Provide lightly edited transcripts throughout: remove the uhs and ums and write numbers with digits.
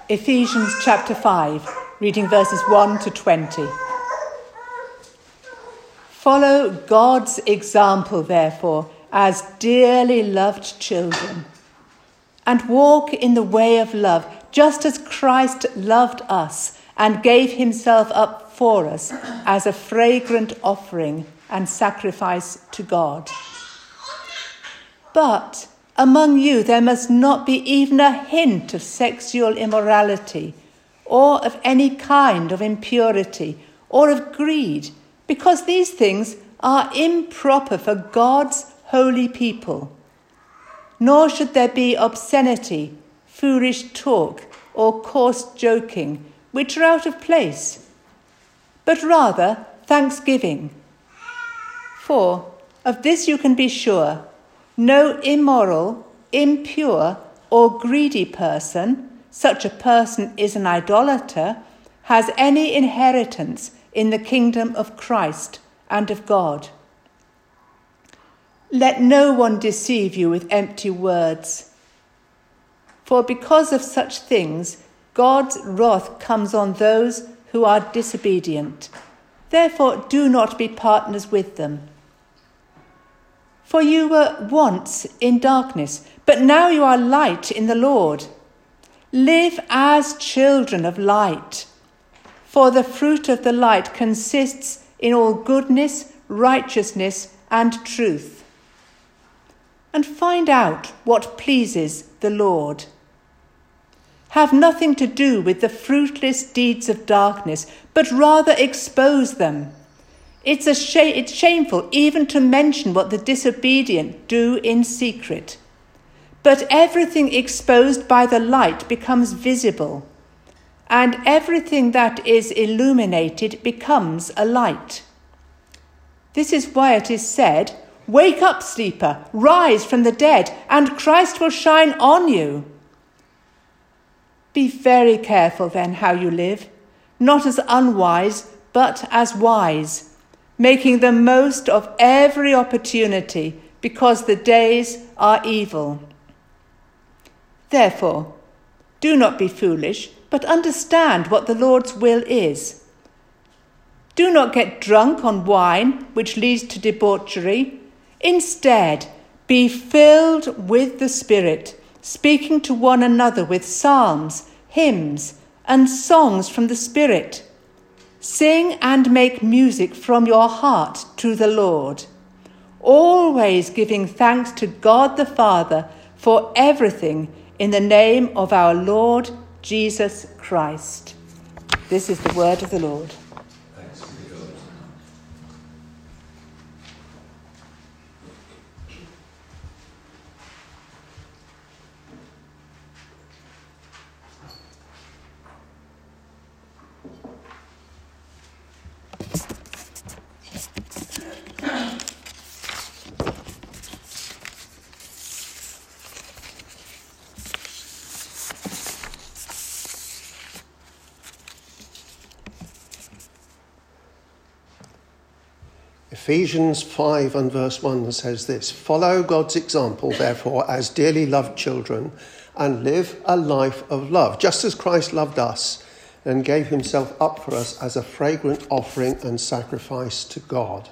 Ephesians chapter 5, reading verses 1 to 20. Follow God's example, therefore, as dearly loved children, and walk in the way of love, just as Christ loved us and gave himself up for us as a fragrant offering and sacrifice to God. But among you there must not be even a hint of sexual immorality, or of any kind of impurity, or of greed, because these things are improper for God's holy people. Nor should there be obscenity, foolish talk, or coarse joking, which are out of place, but rather thanksgiving. For of this you can be sure, no immoral, impure, or greedy person, such a person is an idolater, has any inheritance in the kingdom of Christ and of God. Let no one deceive you with empty words. For because of such things, God's wrath comes on those who are disobedient. Therefore, do not be partners with them. For you were once in darkness, but now you are light in the Lord. Live as children of light. For the fruit of the light consists in all goodness, righteousness, and truth. And find out what pleases the Lord. Have nothing to do with the fruitless deeds of darkness, but rather expose them. It's shameful even to mention what the disobedient do in secret. But everything exposed by the light becomes visible, and everything that is illuminated becomes a light. This is why it is said, "Wake up, sleeper, rise from the dead, and Christ will shine on you." Be very careful then how you live, not as unwise, but as wise, making the most of every opportunity, because the days are evil. Therefore, do not be foolish, but understand what the Lord's will is. Do not get drunk on wine, which leads to debauchery. Instead, be filled with the Spirit, speaking to one another with psalms, hymns, and songs from the Spirit. Sing and make music from your heart to the Lord, always giving thanks to God the Father for everything in the name of our Lord Jesus Christ. This is the word of the Lord. Thanks be to God. Ephesians 5 and verse 1 says this: "Follow God's example, therefore, as dearly loved children, and live a life of love, just as Christ loved us and gave himself up for us as a fragrant offering and sacrifice to God."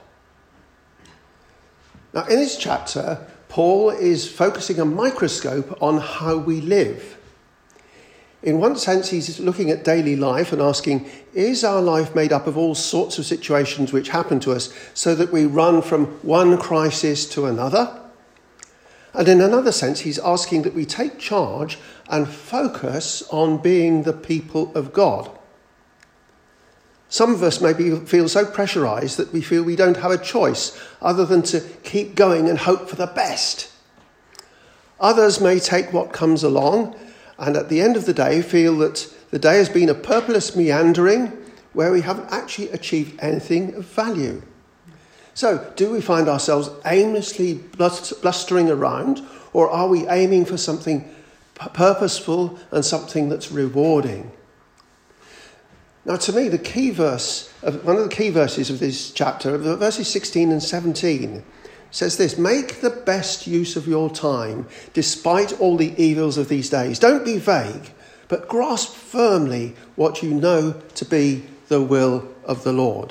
Now, in this chapter, Paul is focusing a microscope on how we live. In one sense, he's looking at daily life and asking, is our life made up of all sorts of situations which happen to us so that we run from one crisis to another? And in another sense, he's asking that we take charge and focus on being the people of God. Some of us maybe feel so pressurised that we feel we don't have a choice other than to keep going and hope for the best. Others may take what comes along and at the end of the day feel that the day has been a purposeless meandering where we haven't actually achieved anything of value. So, do we find ourselves aimlessly blustering around, or are we aiming for something purposeful and something that's rewarding? Now, to me, the key verse, one of the key verses of this chapter, verses 16 and 17, says this: "Make the best use of your time, despite all the evils of these days. Don't be vague, but grasp firmly what you know to be the will of the Lord.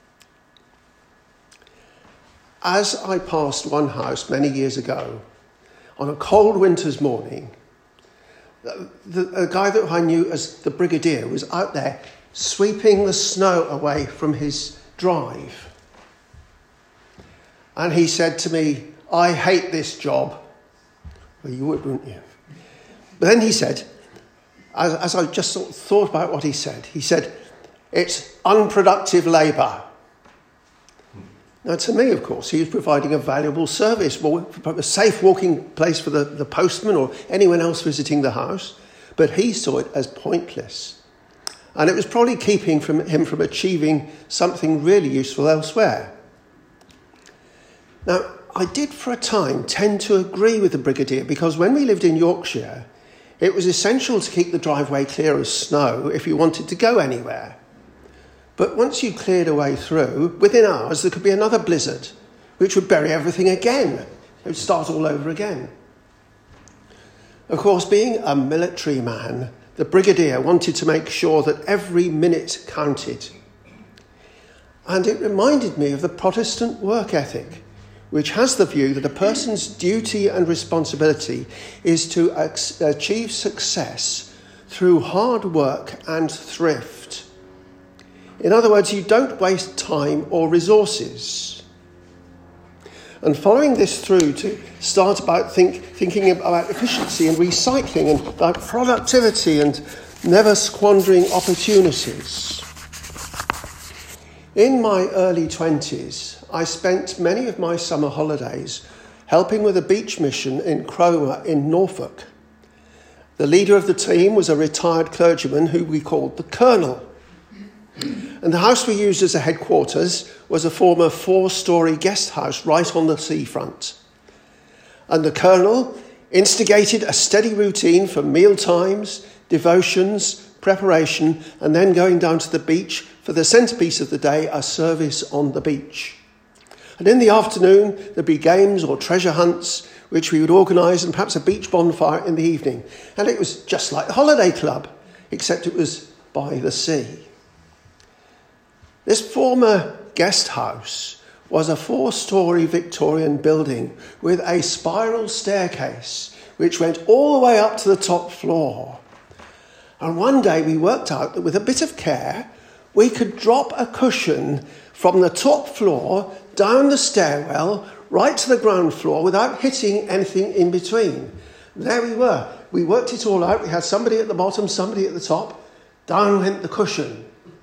As I passed one house many years ago, on a cold winter's morning, the guy that I knew as the Brigadier was out there sweeping the snow away from his drive. And he said to me, "I hate this job." Well, you would, wouldn't you? But then he said, as I just sort of thought about what he said, "It's unproductive labour." Now, to me, of course, he was providing a valuable service, a safe walking place for the postman or anyone else visiting the house, but he saw it as pointless. And it was probably keeping him from achieving something really useful elsewhere. Now, I did for a time tend to agree with the Brigadier, because when we lived in Yorkshire, it was essential to keep the driveway clear of snow if you wanted to go anywhere. But once you cleared a way through, within hours there could be another blizzard, which would bury everything again. It would start all over again. Of course, being a military man, the Brigadier wanted to make sure that every minute counted. And it reminded me of the Protestant work ethic, which has the view that a person's duty and responsibility is to achieve success through hard work and thrift. In other words, you don't waste time or resources. And following this through to start about thinking about efficiency and recycling and about productivity and never squandering opportunities. In my early 20s, I spent many of my summer holidays helping with a beach mission in Cromer in Norfolk. The leader of the team was a retired clergyman who we called the Colonel. And the house we used as a headquarters was a former 4-storey guest house right on the seafront. And the Colonel instigated a steady routine for meal times, devotions, preparation, and then going down to the beach for the centrepiece of the day, a service on the beach. And in the afternoon, there'd be games or treasure hunts, which we would organise, and perhaps a beach bonfire in the evening. And it was just like the holiday club, except it was by the sea. This former guest house was a 4-storey Victorian building with a spiral staircase which went all the way up to the top floor. And one day we worked out that with a bit of care, we could drop a cushion from the top floor down the stairwell right to the ground floor without hitting anything in between. There we were. We worked it all out. We had somebody at the bottom, somebody at the top. Down went the cushion.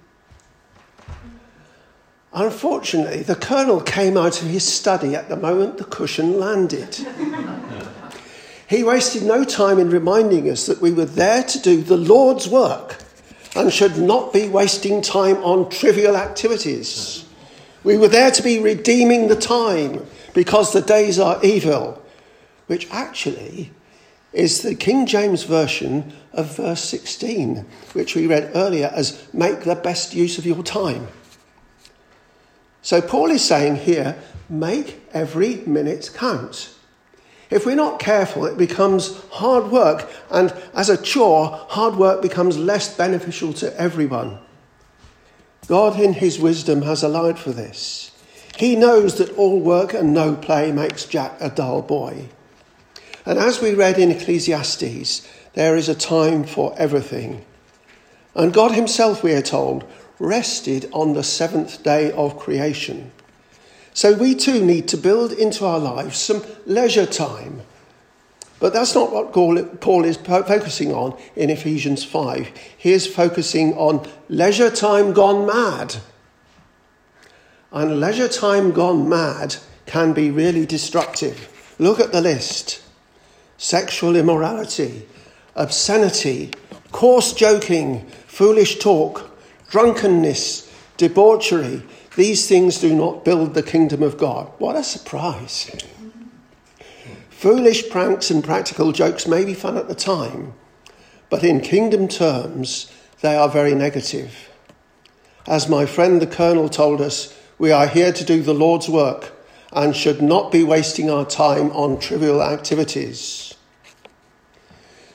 Unfortunately, the Colonel came out of his study at the moment the cushion landed. He wasted no time in reminding us that we were there to do the Lord's work and should not be wasting time on trivial activities. We were there to be redeeming the time because the days are evil, which actually is the King James Version of verse 16, which we read earlier as "make the best use of your time." So Paul is saying here, make every minute count. If we're not careful, it becomes hard work, and as a chore, hard work becomes less beneficial to everyone. God in his wisdom has allowed for this. He knows that all work and no play makes Jack a dull boy. And as we read in Ecclesiastes, there is a time for everything. And God himself, we are told, rested on the 7th day of creation. So we too need to build into our lives some leisure time. But that's not what Paul is focusing on in Ephesians 5. He is focusing on leisure time gone mad. And leisure time gone mad can be really destructive. Look at the list. Sexual immorality, obscenity, coarse joking, foolish talk, drunkenness, debauchery. These things do not build the kingdom of God. What a surprise. Foolish pranks and practical jokes may be fun at the time, but in kingdom terms, they are very negative. As my friend the Colonel told us, we are here to do the Lord's work and should not be wasting our time on trivial activities.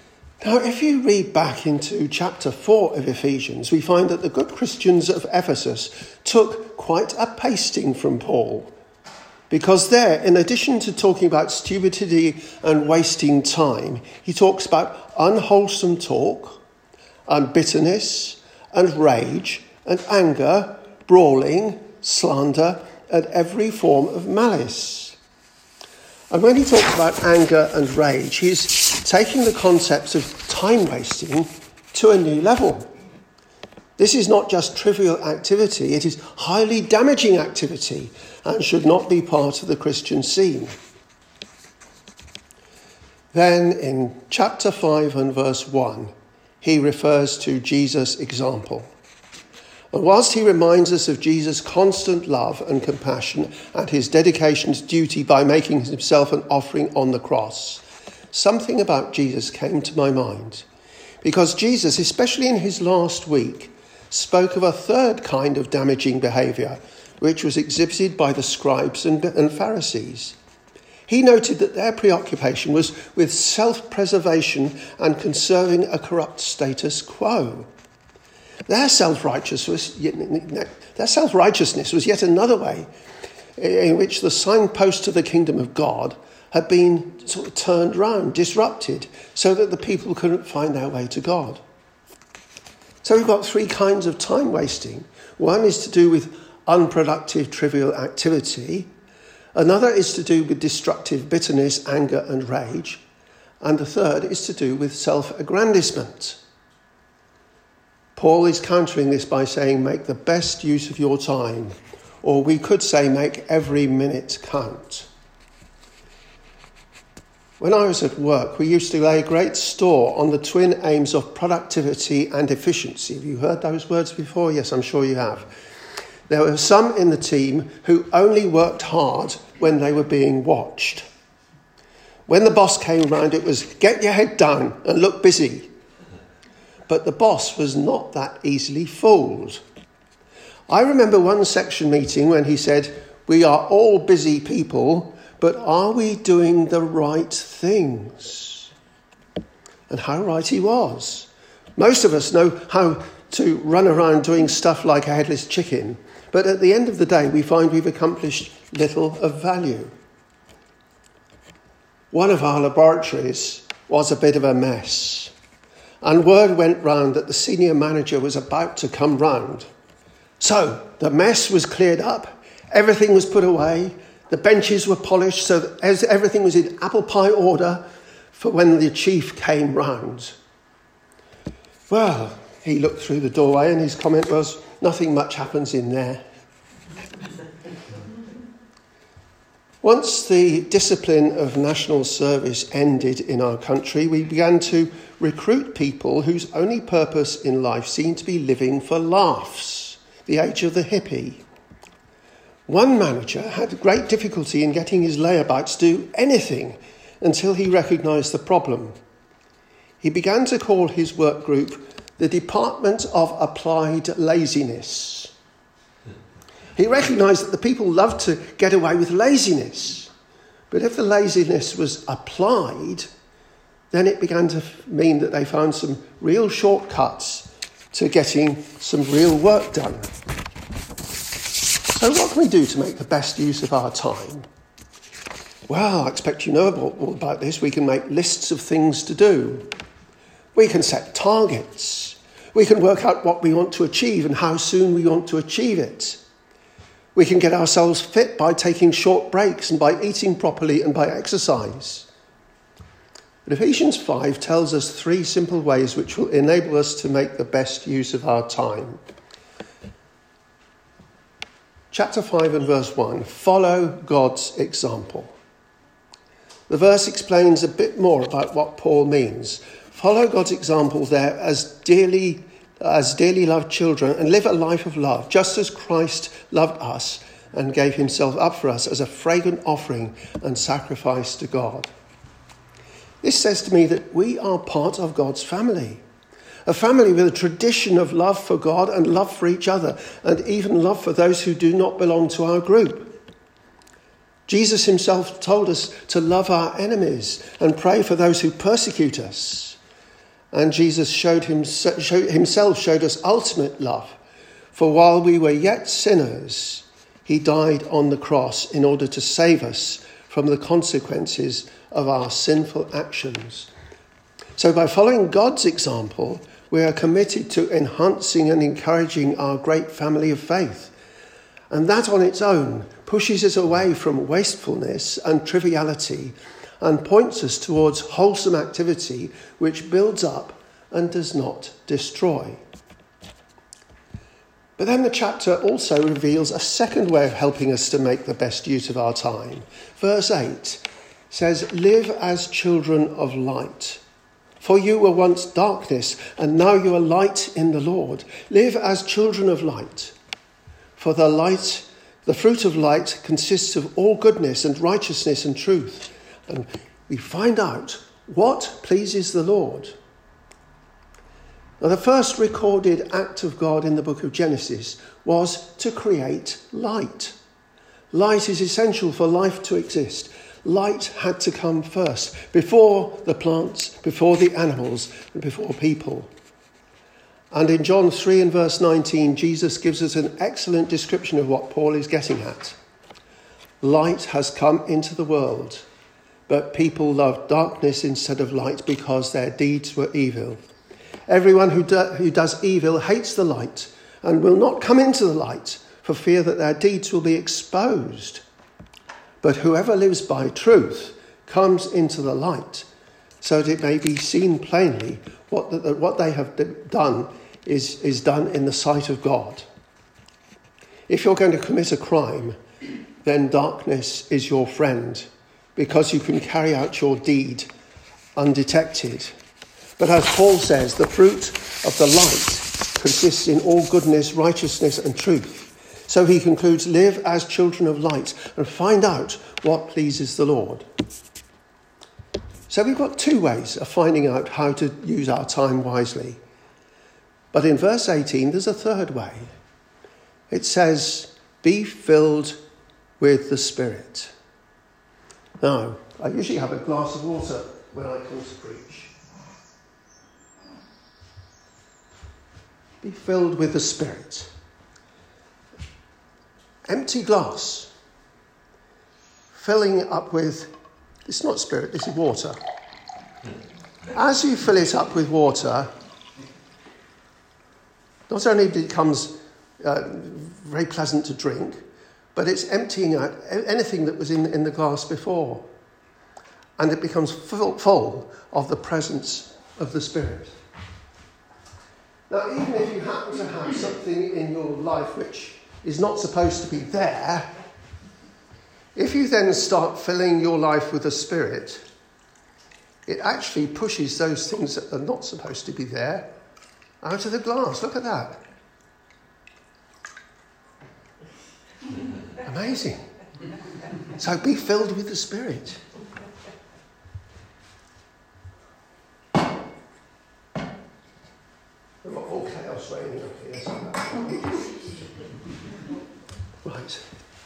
Now, if you read back into chapter 4 of Ephesians, we find that the good Christians of Ephesus took quite a pasting from Paul. Because there, in addition to talking about stupidity and wasting time, he talks about unwholesome talk and bitterness and rage and anger, brawling, slander, and every form of malice. And when he talks about anger and rage, he's taking the concepts of time wasting to a new level. This is not just trivial activity, it is highly damaging activity and should not be part of the Christian scene. Then in chapter 5 and verse 1, he refers to Jesus' example. And whilst he reminds us of Jesus' constant love and compassion and his dedication to duty by making himself an offering on the cross, something about Jesus came to my mind. Because Jesus, especially in his last week, spoke of a third kind of damaging behaviour, which was exhibited by the scribes and Pharisees. He noted that their preoccupation was with self-preservation and conserving a corrupt status quo. Their self-righteousness was yet another way in which the signpost of the kingdom of God had been sort of turned round, disrupted, so that the people couldn't find their way to God. So we've got three kinds of time wasting. One is to do with unproductive, trivial activity. Another is to do with destructive bitterness, anger and rage. And the third is to do with self-aggrandisement. Paul is countering this by saying, make the best use of your time. Or we could say, make every minute count. When I was at work, we used to lay great store on the twin aims of productivity and efficiency. Have you heard those words before? Yes, I'm sure you have. There were some in the team who only worked hard when they were being watched. When the boss came round, it was, get your head down and look busy. But the boss was not that easily fooled. I remember one section meeting when he said, we are all busy people, but are we doing the right things? And how right he was. Most of us know how to run around doing stuff like a headless chicken, but at the end of the day, we find we've accomplished little of value. One of our laboratories was a bit of a mess. And word went round that the senior manager was about to come round. So the mess was cleared up, everything was put away, the benches were polished so that everything was in apple pie order for when the chief came round. Well, he looked through the doorway and his comment was, nothing much happens in there. Once the discipline of national service ended in our country, we began to recruit people whose only purpose in life seemed to be living for laughs, the age of the hippie. One manager had great difficulty in getting his layabouts to do anything until he recognised the problem. He began to call his work group the Department of Applied Laziness. He recognised that the people loved to get away with laziness. But if the laziness was applied, then it began to mean that they found some real shortcuts to getting some real work done. So what can we do to make the best use of our time? Well, I expect you know all about this. We can make lists of things to do. We can set targets. We can work out what we want to achieve and how soon we want to achieve it. We can get ourselves fit by taking short breaks and by eating properly and by exercise. But Ephesians 5 tells us three simple ways which will enable us to make the best use of our time. Chapter 5 and verse 1, follow God's example. The verse explains a bit more about what Paul means. Follow God's example there as dearly loved children and live a life of love, just as Christ loved us and gave himself up for us as a fragrant offering and sacrifice to God. This says to me that we are part of God's family, a family with a tradition of love for God and love for each other, and even love for those who do not belong to our group. Jesus himself told us to love our enemies and pray for those who persecute us. And Jesus himself showed us ultimate love. For while we were yet sinners, he died on the cross in order to save us from the consequences of our sinful actions. So by following God's example, we are committed to enhancing and encouraging our great family of faith. And that on its own pushes us away from wastefulness and triviality and points us towards wholesome activity which builds up and does not destroy. But then the chapter also reveals a second way of helping us to make the best use of our time. Verse 8 says, "Live as children of light. For you were once darkness, and now you are light in the Lord. Live as children of light. For the fruit of light consists of all goodness and righteousness and truth." And we find out what pleases the Lord. Now, the first recorded act of God in the book of Genesis was to create light. Light is essential for life to exist. Light had to come first, before the plants, before the animals, and before people. And in John 3 and verse 19, Jesus gives us an excellent description of what Paul is getting at. Light has come into the world, but people loved darkness instead of light because their deeds were evil. Everyone who does evil hates the light and will not come into the light for fear that their deeds will be exposed. But whoever lives by truth comes into the light so that it may be seen plainly what they have done is done in the sight of God. If you're going to commit a crime, then darkness is your friend because you can carry out your deed undetected. But as Paul says, the fruit of the light consists in all goodness, righteousness and truth. So he concludes, live as children of light and find out what pleases the Lord. So we've got two ways of finding out how to use our time wisely. But in verse 18, there's a third way. It says, be filled with the Spirit. Now, I usually have a glass of water when I come to preach. Be filled with the Spirit. Empty glass. Filling up with, it's not spirit, this is water. As you fill it up with water, not only it becomes very pleasant to drink, but it's emptying out anything that was in the glass before. And it becomes full of the presence of the Spirit. Now, even if you happen to have something in your life which is not supposed to be there, if you then start filling your life with the Spirit, it actually pushes those things that are not supposed to be there out of the glass. Look at that. Amazing. So be filled with the Spirit. We've got all chaos reigning up here. Right.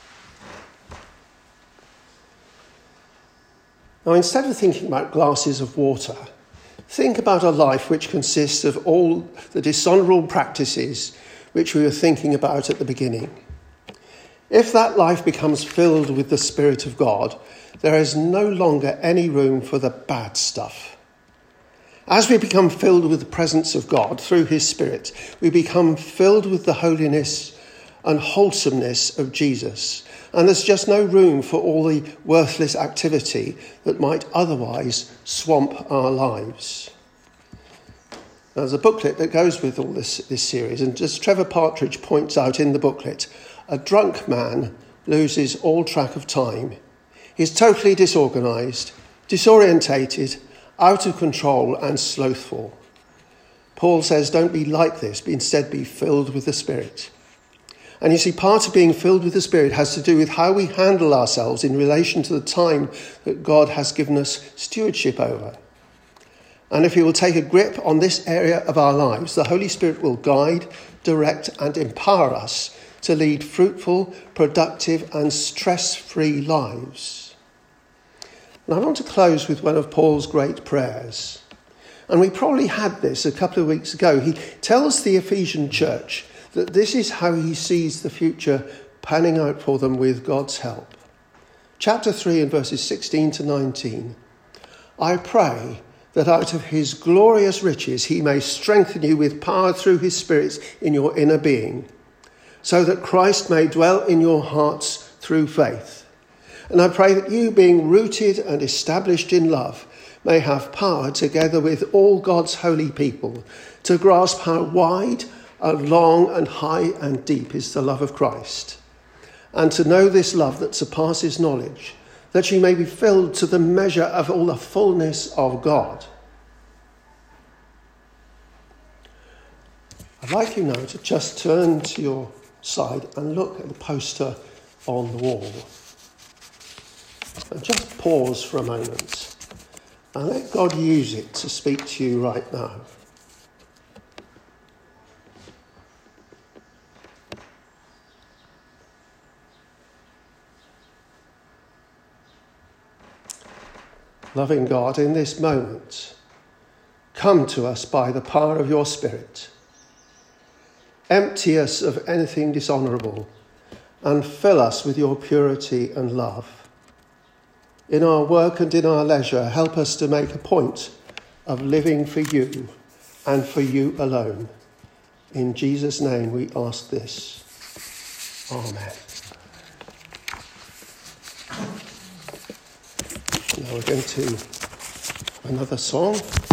Now, instead of thinking about glasses of water, think about a life which consists of all the dishonourable practices which we were thinking about at the beginning. If that life becomes filled with the Spirit of God, there is no longer any room for the bad stuff. As we become filled with the presence of God through his Spirit, we become filled with the holiness and wholesomeness of Jesus. And there's just no room for all the worthless activity that might otherwise swamp our lives. There's a booklet that goes with all this series, and as Trevor Partridge points out in the booklet, a drunk man loses all track of time. He's totally disorganised, disorientated, out of control and slothful. Paul says, don't be like this, but instead be filled with the Spirit. And you see, part of being filled with the Spirit has to do with how we handle ourselves in relation to the time that God has given us stewardship over. And if we will take a grip on this area of our lives, the Holy Spirit will guide, direct and empower us to lead fruitful, productive and stress-free lives. And I want to close with one of Paul's great prayers. And we probably had this a couple of weeks ago. He tells the Ephesian church that this is how he sees the future panning out for them with God's help. Chapter 3 and verses 16 to 19. I pray that out of his glorious riches he may strengthen you with power through his Spirit in your inner being, so that Christ may dwell in your hearts through faith. And I pray that you, being rooted and established in love, may have power, together with all God's holy people, to grasp how wide and long and high and deep is the love of Christ, and to know this love that surpasses knowledge, that you may be filled to the measure of all the fullness of God. I'd like you now to just turn to your side and look at the poster on the wall. And just pause for a moment and let God use it to speak to you right now. Loving God, in this moment, come to us by the power of your Spirit. Empty us of anything dishonourable and fill us with your purity and love. In our work and in our leisure, help us to make a point of living for you and for you alone. In Jesus' name we ask this. Amen. Now we're going to have another song.